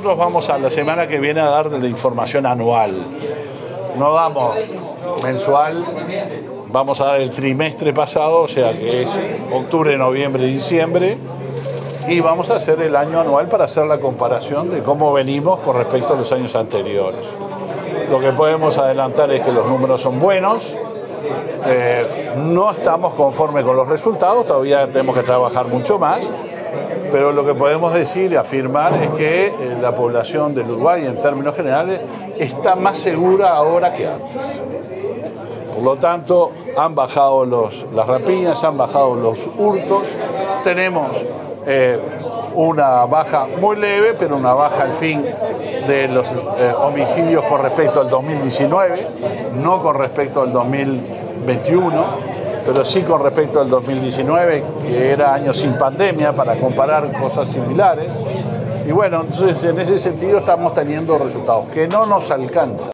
nosotros vamos a la semana que viene a dar la información anual. No damos mensual, vamos a dar el trimestre pasado, o sea que es octubre, noviembre, diciembre, y vamos a hacer el año anual para hacer la comparación de cómo venimos con respecto a los años anteriores. Lo que podemos adelantar es que los números son buenos, no estamos conformes con los resultados, todavía tenemos que trabajar mucho más, pero lo que podemos decir y afirmar es que la población del Uruguay, en términos generales, está más segura ahora que antes. Por lo tanto, han bajado las rapiñas, han bajado los hurtos, tenemos una baja muy leve, pero una baja al fin de los homicidios con respecto al 2019, no con respecto al 2021, pero sí con respecto al 2019, que era año sin pandemia, para comparar cosas similares. Y bueno, entonces en ese sentido estamos teniendo resultados que no nos alcanzan.